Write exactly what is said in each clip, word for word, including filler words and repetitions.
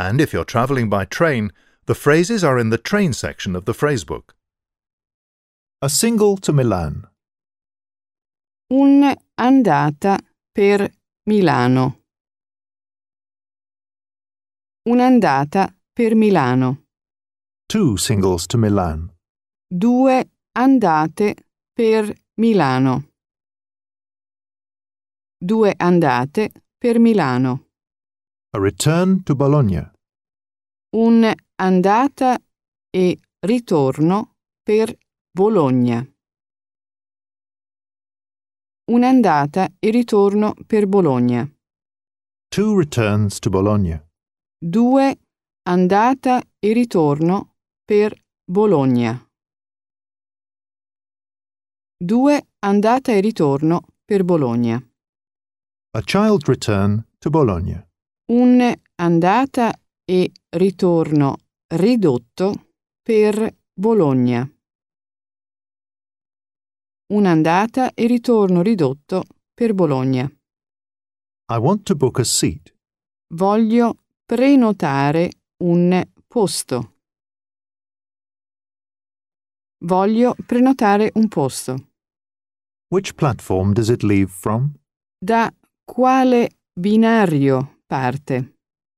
And if you're travelling by train, the phrases are in the train section of the phrasebook. A single to Milan. Un'andata per Milano. Un'andata per Milano. Two singles to Milan. Due andate per Milano. Due andate per Milano. A return to Bologna. Un'andata e ritorno per Bologna. Un'andata e ritorno per Bologna. Two returns to Bologna. Due andata e ritorno per Bologna. Due andata e ritorno per Bologna. A child return to Bologna. Un andata e ritorno ridotto per Bologna. Un'andata e ritorno ridotto per Bologna. I want to book a seat. Voglio prenotare un posto. Voglio prenotare un posto. Which platform does it leave from? Da quale binario parte?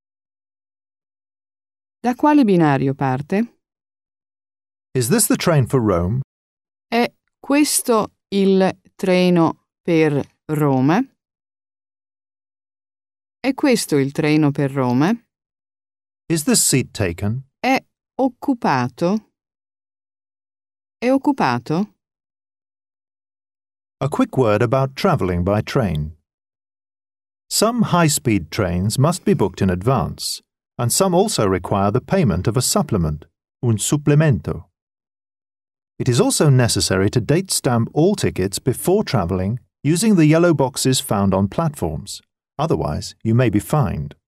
Da quale binario parte? Is this the train for Rome? È questo il treno per Roma? È questo il treno per Roma? Is this seat taken? È occupato? È occupato? A quick word about travelling by train. Some high-speed trains must be booked in advance, and some also require the payment of a supplement, un supplemento. It is also necessary to date stamp all tickets before travelling using the yellow boxes found on platforms. Otherwise, you may be fined.